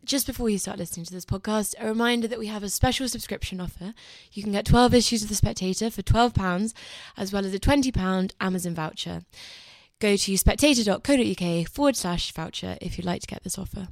Just before you start listening to this podcast, a reminder that we have a special subscription offer. You can get 12 issues of The Spectator for £12, as well as a £20 Amazon voucher. Go to spectator.co.uk/voucher if you'd like to get this offer.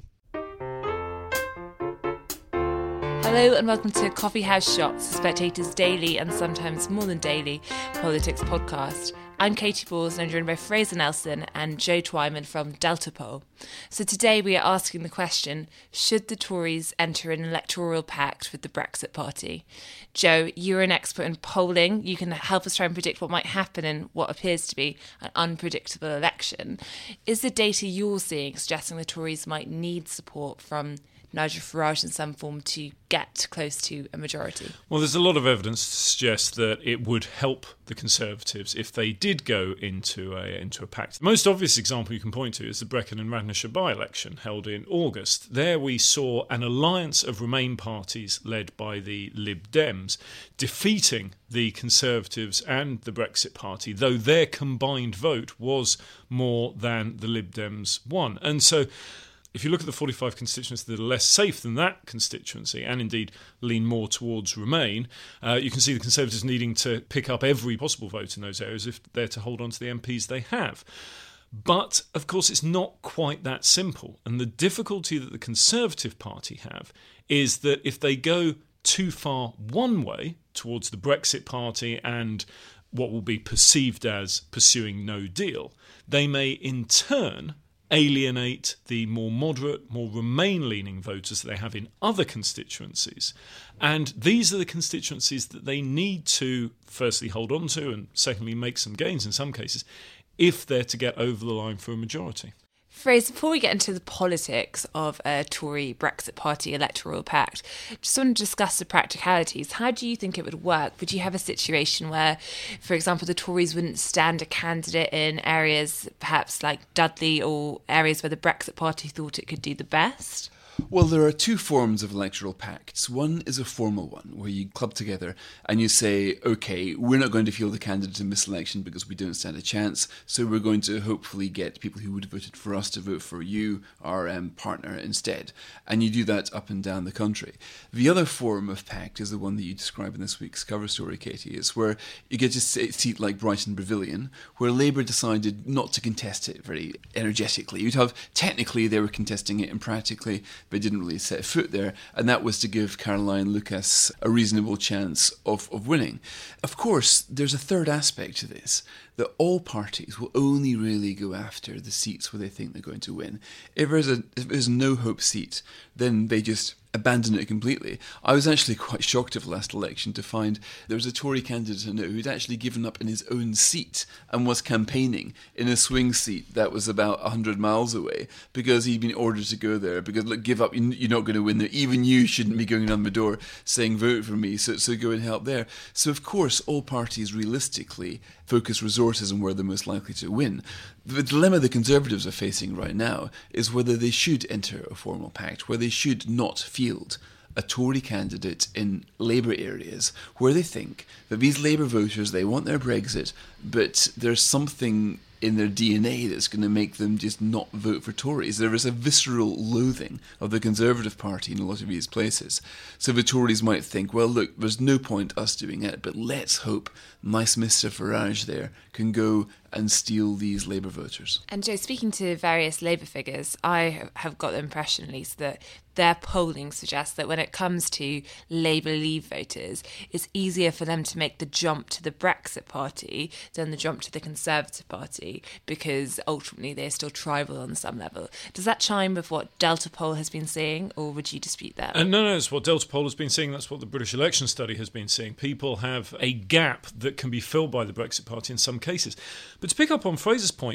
Hello and welcome to Coffee House Shots, The Spectator's daily and sometimes more than daily politics podcast. I'm Katie Balls and I'm joined by Fraser Nelson and Joe Twyman from Delta Poll. So today we are asking the question, should the Tories enter an electoral pact with the Brexit Party? Joe, you're an expert in polling. You can help us try and predict what might happen in what appears to be an unpredictable election. Is the data you're seeing suggesting the Tories might need support from Nigel Farage in some form to get close to a majority? Well, there's a lot of evidence to suggest that it would help the Conservatives if they did go into a pact. The most obvious example you can point to is the Brecon and Radnorshire by-election held in August. There we saw an alliance of Remain parties led by the Lib Dems defeating the Conservatives and the Brexit Party, though their combined vote was more than the Lib Dems won. And so if you look at the 45 constituencies that are less safe than that constituency, and indeed lean more towards Remain, you can see the Conservatives needing to pick up every possible vote in those areas if they're to hold on to the MPs they have. But, of course, it's not quite that simple. And the difficulty that the Conservative Party have is that if they go too far one way towards the Brexit Party and what will be perceived as pursuing no deal, they may in turn alienate the more moderate, more Remain-leaning voters that they have in other constituencies. And these are the constituencies that they need to firstly hold on to and secondly make some gains in some cases if they're to get over the line for a majority. Fraser, before we get into the politics of a Tory Brexit Party electoral pact, just want to discuss the practicalities. How do you think it would work? Would you have a situation where, for example, the Tories wouldn't stand a candidate in areas perhaps like Dudley or areas where the Brexit Party thought it could do the best? Well, there are two forms of electoral pacts. One is a formal one, where you club together and you say, OK, we're not going to field the candidate in this election because we don't stand a chance, so we're going to hopefully get people who would have voted for us to vote for you, our partner, instead. And you do that up and down the country. The other form of pact is the one that you describe in this week's cover story, Katie. It's where you get a seat like Brighton Pavilion, where Labour decided not to contest it very energetically. You'd have, technically, they were contesting it, and practically they didn't really set foot there, and that was to give Caroline Lucas a reasonable chance of winning. Of course, there's a third aspect to this, that all parties will only really go after the seats where they think they're going to win. If there's no hope seat, then they just abandon it completely. I was actually quite shocked of last election to find there was a Tory candidate I know who'd actually given up in his own seat and was campaigning in a swing seat that was about 100 miles away because he'd been ordered to go there because, look, give up, you're not going to win there. Even you shouldn't be going on the door saying vote for me, so go and help there. So of course all parties realistically focus resources on where they're most likely to win. The dilemma the Conservatives are facing right now is whether they should enter a formal pact, where they should not field a Tory candidate in Labour areas where they think that these Labour voters, they want their Brexit, but there's something in their DNA that's going to make them just not vote for Tories. There is a visceral loathing of the Conservative Party in a lot of these places. So the Tories might think, well, look, there's no point us doing it, but let's hope nice Mr. Farage there can go and steal these Labour voters. And Joe, speaking to various Labour figures, I have got the impression at least that their polling suggests that when it comes to Labour Leave voters, it's easier for them to make the jump to the Brexit Party than the jump to the Conservative Party, because ultimately they're still tribal on some level. Does that chime with what Delta Poll has been saying, or would you dispute that? No, it's what Delta Poll has been saying. That's what the British Election Study has been saying. People have a gap that can be filled by the Brexit Party in some cases. But to pick up on Fraser's point,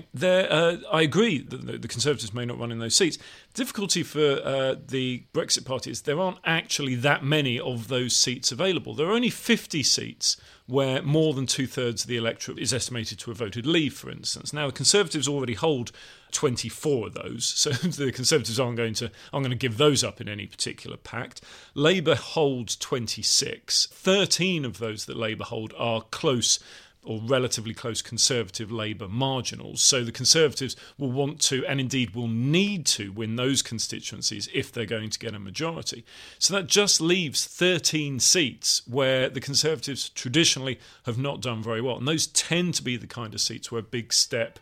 I agree that the Conservatives may not run in those seats. The difficulty for the Brexit Party is there aren't actually that many of those seats available. There are only 50 seats where more than two-thirds of the electorate is estimated to have voted Leave, for instance. Now, the Conservatives already hold 24 of those, so the Conservatives aren't going to give those up in any particular pact. Labour holds 26. 13 of those that Labour hold are close or relatively close Conservative Labour marginals. So the Conservatives will want to, and indeed will need to, win those constituencies if they're going to get a majority. So that just leaves 13 seats where the Conservatives traditionally have not done very well. And those tend to be the kind of seats where a big step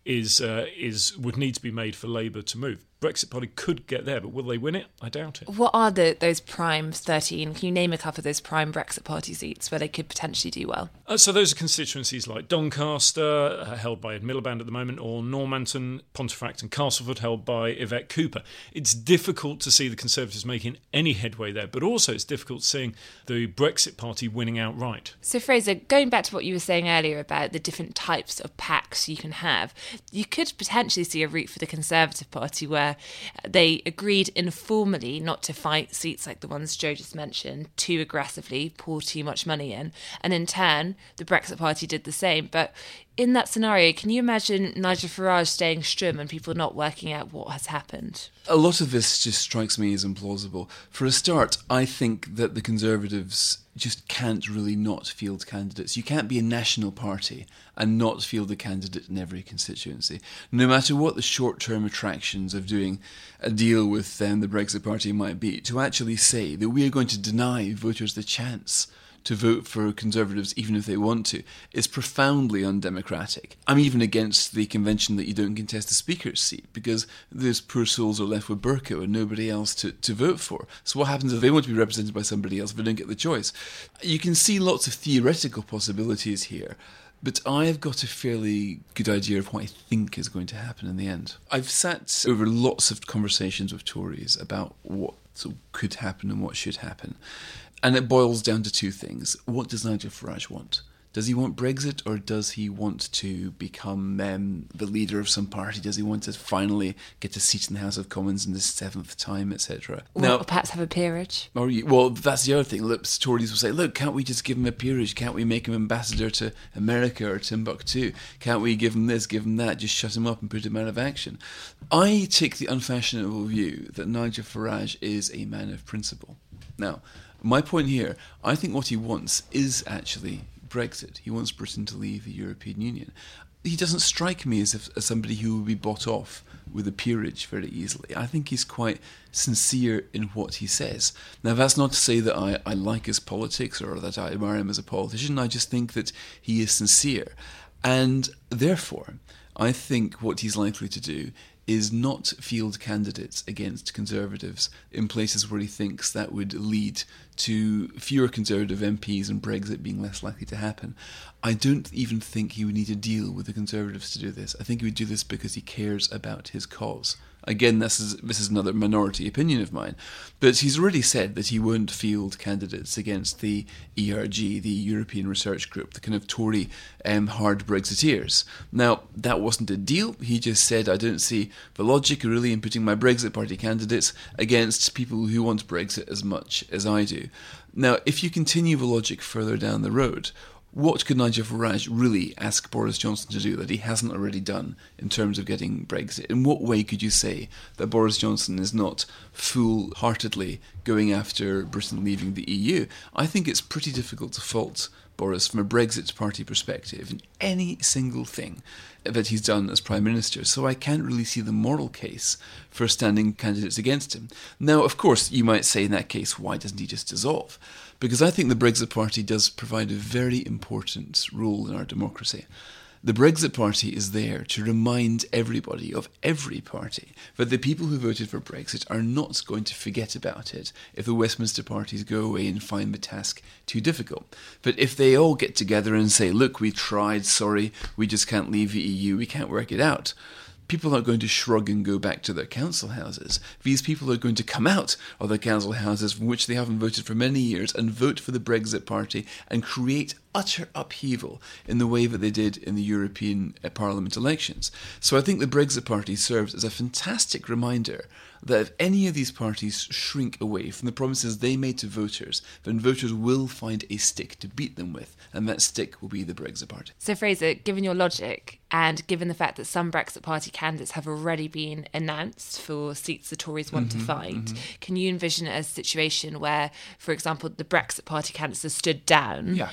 would need to be made for Labour to move. Brexit Party could get there, but will they win it? I doubt it. What are those prime 13? Can you name a couple of those prime Brexit Party seats where they could potentially do well? So those are constituencies like Doncaster, held by Ed Miliband at the moment, or Normanton, Pontefract and Castleford, held by Yvette Cooper. It's difficult to see the Conservatives making any headway there, but also it's difficult seeing the Brexit Party winning outright. So Fraser, going back to what you were saying earlier about the different types of pacts you can have, you could potentially see a route for the Conservative Party where they agreed informally not to fight seats like the ones Joe just mentioned too aggressively, pour too much money in, and in turn the Brexit Party did the same. But in that scenario, can you imagine Nigel Farage staying strum and people not working out what has happened? A lot of this just strikes me as implausible. For a start, I think that the Conservatives just can't really not field candidates. You can't be a national party and not field a candidate in every constituency. No matter what the short-term attractions of doing a deal with the Brexit Party might be, to actually say that we are going to deny voters the chance to vote for Conservatives even if they want to is profoundly undemocratic. I'm even against the convention that you don't contest the Speaker's seat because those poor souls are left with Bercow and nobody else to vote for. So what happens if they want to be represented by somebody else if they don't get the choice? You can see lots of theoretical possibilities here, but I've got a fairly good idea of what I think is going to happen in the end. I've sat over lots of conversations with Tories about what could happen and what should happen. And it boils down to two things. What does Nigel Farage want? Does he want Brexit, or does he want to become the leader of some party? Does he want to finally get a seat in the House of Commons in the 7th time, etc.? Or perhaps have a peerage? Well, that's the other thing. Look, Tories will say, look, can't we just give him a peerage? Can't we make him ambassador to America or Timbuktu? Can't we give him this, give him that, just shut him up and put him out of action? I take the unfashionable view that Nigel Farage is a man of principle. Now, my point here, I think what he wants is actually Brexit. He wants Britain to leave the European Union. He doesn't strike me as somebody who would be bought off with a peerage very easily. I think he's quite sincere in what he says. Now, that's not to say that I like his politics or that I admire him as a politician. I just think that he is sincere. And therefore, I think what he's likely to do is not field candidates against Conservatives in places where he thinks that would lead to fewer Conservative MPs and Brexit being less likely to happen. I don't even think he would need to deal with the Conservatives to do this. I think he would do this because he cares about his cause. Again, this is another minority opinion of mine, but he's already said that he won't field candidates against the ERG, the European Research Group, the kind of Tory hard Brexiteers. Now, that wasn't a deal. He just said, I don't see the logic really in putting my Brexit Party candidates against people who want Brexit as much as I do. Now, if you continue the logic further down the road, what could Nigel Farage really ask Boris Johnson to do that he hasn't already done in terms of getting Brexit? In what way could you say that Boris Johnson is not full-heartedly going after Britain leaving the EU? I think it's pretty difficult to fault Boris from a Brexit Party perspective in any single thing that he's done as Prime Minister, so I can't really see the moral case for standing candidates against him. Now, of course, you might say in that case, why doesn't he just dissolve? Because I think the Brexit Party does provide a very important role in our democracy. The Brexit Party is there to remind everybody of every party that the people who voted for Brexit are not going to forget about it if the Westminster parties go away and find the task too difficult. But if they all get together and say, look, we tried, sorry, we just can't leave the EU, we can't work it out, people aren't going to shrug and go back to their council houses. These people are going to come out of their council houses from which they haven't voted for many years and vote for the Brexit Party and create utter upheaval in the way that they did in the European Parliament elections. So I think the Brexit Party serves as a fantastic reminder that if any of these parties shrink away from the promises they made to voters, then voters will find a stick to beat them with, and that stick will be the Brexit Party. So Fraser, given your logic, and given the fact that some Brexit Party candidates have already been announced for seats the Tories want to fight, can you envision a situation where, for example, the Brexit Party candidates are stood down nearer to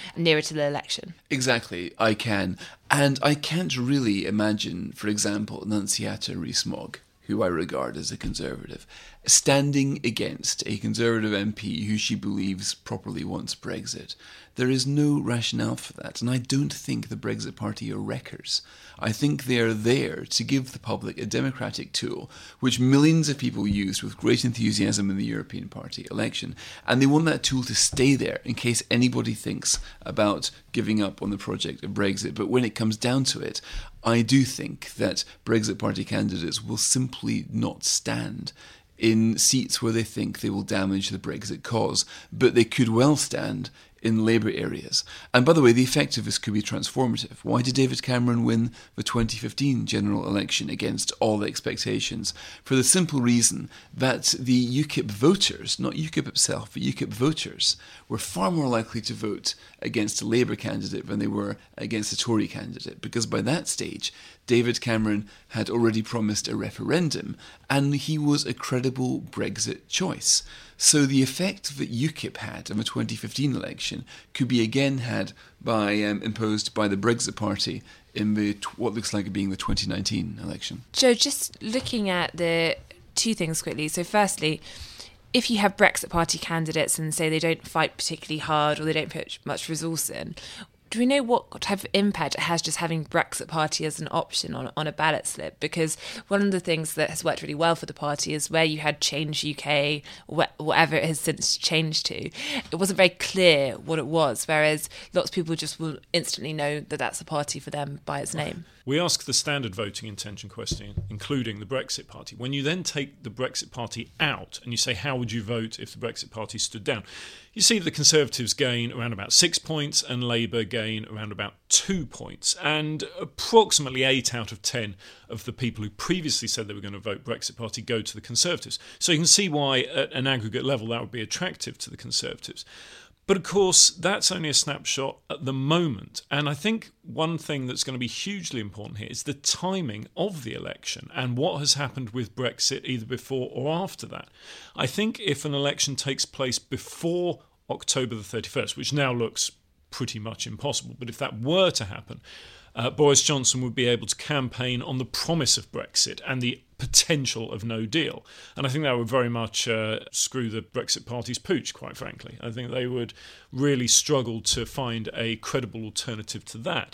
to the election. Exactly, I can. And I can't really imagine, for example, Annunziata Rees-Mogg, who I regard as a Conservative, standing against a Conservative MP who she believes properly wants Brexit. There is no rationale for that, and I don't think the Brexit Party are wreckers. I think they are there to give the public a democratic tool, which millions of people used with great enthusiasm in the European Party election, and they want that tool to stay there in case anybody thinks about giving up on the project of Brexit. But when it comes down to it, I do think that Brexit Party candidates will simply not stand in seats where they think they will damage the Brexit cause, but they could well stand in Labour areas. And by the way, the effect of this could be transformative. Why did David Cameron win the 2015 general election against all expectations? For the simple reason that the UKIP voters, not UKIP itself, but UKIP voters, were far more likely to vote against a Labour candidate than they were against a Tory candidate, because by that stage, David Cameron had already promised a referendum, and he was a credible Brexit choice. So the effect that UKIP had in the 2015 election could be again had by imposed by the Brexit Party in the what looks like it being the 2019 election. Joe, just looking at the two things quickly. So firstly, if you have Brexit Party candidates and say they don't fight particularly hard or they don't put much resource in, do we know what type of impact it has just having Brexit Party as an option on a ballot slip? Because one of the things that has worked really well for the party is where you had Change UK, or whatever it has since changed to, it wasn't very clear what it was, whereas lots of people just will instantly know that that's a party for them by its name. We ask the standard voting intention question, including the Brexit Party. When you then take the Brexit Party out and you say, how would you vote if the Brexit Party stood down? You see the Conservatives gain around about 6 points and Labour gain around about 2 points. And approximately 8 out of 10 of the people who previously said they were going to vote Brexit Party go to the Conservatives. So you can see why at an aggregate level that would be attractive to the Conservatives. But of course, that's only a snapshot at the moment. And I think one thing that's going to be hugely important here is the timing of the election and what has happened with Brexit either before or after that. I think if an election takes place before October the 31st, which now looks pretty much impossible, but if that were to happen, Boris Johnson would be able to campaign on the promise of Brexit and the potential of no deal. And I think that would very much screw the Brexit Party's pooch, quite frankly. I think they would really struggle to find a credible alternative to that.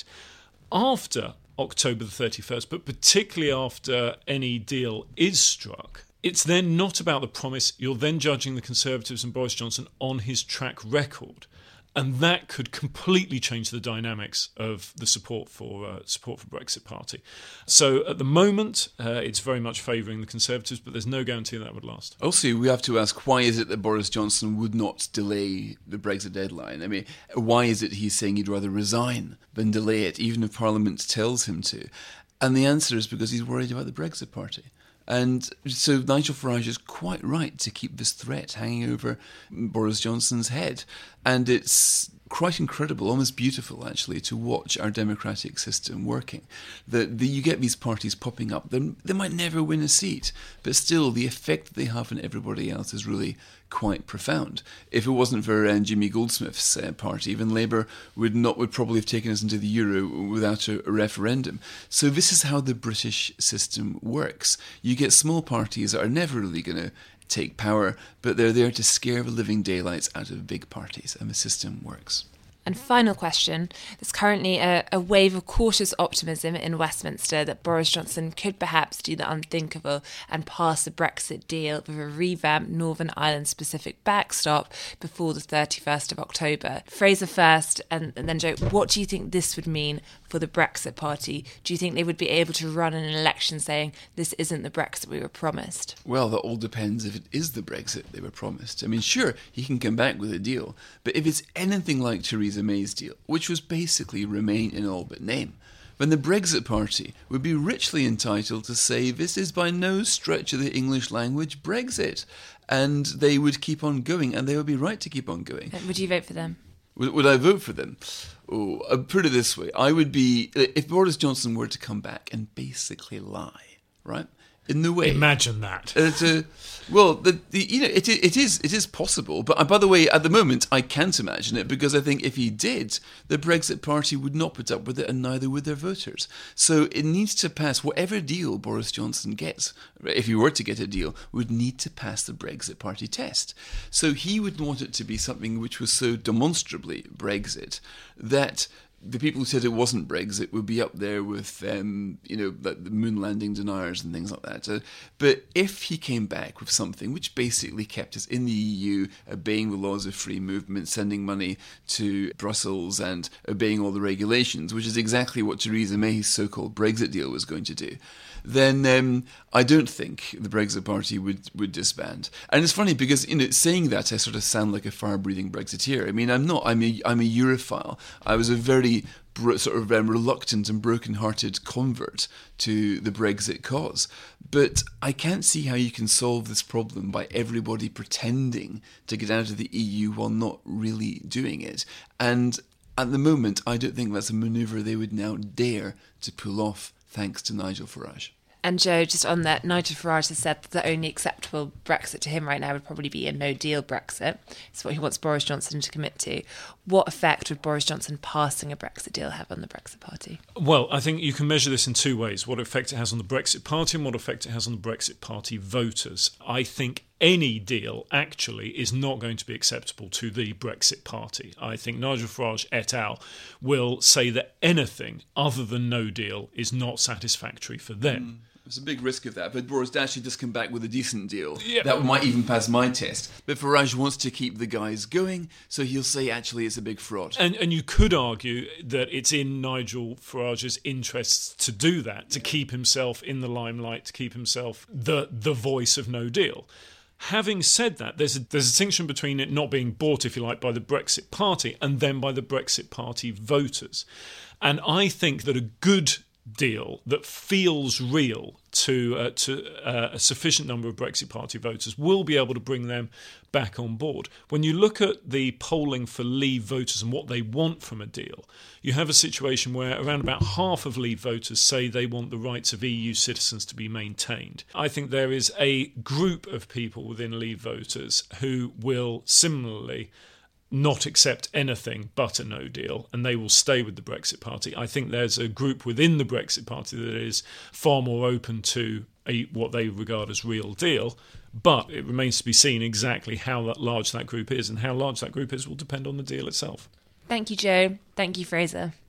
After October the 31st, but particularly after any deal is struck, it's then not about the promise. You're then judging the Conservatives and Boris Johnson on his track record. And that could completely change the dynamics of the support for Brexit Party. So at the moment, it's very much favouring the Conservatives, but there's no guarantee that would last. Also, we have to ask, why is it that Boris Johnson would not delay the Brexit deadline? I mean, why is it he's saying he'd rather resign than delay it, even if Parliament tells him to? And the answer is because he's worried about the Brexit Party. And so Nigel Farage is quite right to keep this threat hanging over Boris Johnson's head. And it's quite incredible, almost beautiful actually, to watch our democratic system working. That you get these parties popping up, they might never win a seat, but still the effect that they have on everybody else is really quite profound. If it wasn't for Jimmy Goldsmith's party, even Labour would probably have taken us into the euro without a referendum. So this is how the British system works. You get small parties that are never really going to take power, but they're there to scare the living daylights out of big parties, and the system works. And final question, there's currently a wave of cautious optimism in Westminster that Boris Johnson could perhaps do the unthinkable and pass the Brexit deal with a revamped Northern Ireland-specific backstop before the 31st of October. Fraser first, and then Joe, what do you think this would mean for the Brexit Party? Do you think they would be able to run an election saying this isn't the Brexit we were promised? Well, that all depends if it is the Brexit they were promised. I mean, sure, he can come back with a deal, but if it's anything like Theresa May's deal, which was basically remain in all but name, then the Brexit Party would be richly entitled to say this is by no stretch of the English language Brexit, and they would keep on going, and they would be right to keep on going. Would you vote for them? Would I vote for them? Oh, I'd put it this way. I would be, if Boris Johnson were to come back and basically lie, right? in the way. Imagine that. Well, it is possible, but by the way, at the moment, I can't imagine it, because I think if he did, the Brexit Party would not put up with it, and neither would their voters. So it needs to pass. Whatever deal Boris Johnson gets, if he were to get a deal, would need to pass the Brexit Party test. So he would want it to be something which was so demonstrably Brexit that the people who said it wasn't Brexit would be up there with, like the moon landing deniers and things like that. But if he came back with something which basically kept us in the EU, obeying the laws of free movement, sending money to Brussels and obeying all the regulations, which is exactly what Theresa May's so-called Brexit deal was going to do, then I don't think the Brexit Party would disband. And it's funny because, saying that, I sort of sound like a fire-breathing Brexiteer. I mean, I'm not. I'm a Europhile. I was a very reluctant and broken-hearted convert to the Brexit cause. But I can't see how you can solve this problem by everybody pretending to get out of the EU while not really doing it. And at the moment, I don't think that's a manoeuvre they would now dare to pull off, thanks to Nigel Farage. And Joe, just on that, Nigel Farage has said that the only acceptable Brexit to him right now would probably be a no-deal Brexit. It's what he wants Boris Johnson to commit to. What effect would Boris Johnson passing a Brexit deal have on the Brexit Party? Well, I think you can measure this in two ways: what effect it has on the Brexit Party and what effect it has on the Brexit Party voters. I think any deal actually is not going to be acceptable to the Brexit Party. I think Nigel Farage et al. Will say that anything other than no deal is not satisfactory for them. There's a big risk of that, but Boris actually just come back with a decent deal. Yeah. That might even pass my test. But Farage wants to keep the guys going, so he'll say actually it's a big fraud. And you could argue that it's in Nigel Farage's interests to do that, to keep himself in the limelight, to keep himself the voice of no deal. Having said that, there's a distinction between it not being bought, if you like, by the Brexit Party and then by the Brexit Party voters. And I think that a good deal that feels real to a sufficient number of Brexit Party voters will be able to bring them back on board. When you look at the polling for Leave voters and what they want from a deal, you have a situation where around about half of Leave voters say they want the rights of EU citizens to be maintained. I think there is a group of people within Leave voters who will similarly not accept anything but a no deal, and they will stay with the Brexit Party. I think there's a group within the Brexit Party that is far more open to what they regard as real deal, but it remains to be seen exactly how large that group is, and how large that group is will depend on the deal itself. Thank you, Joe. Thank you, Fraser.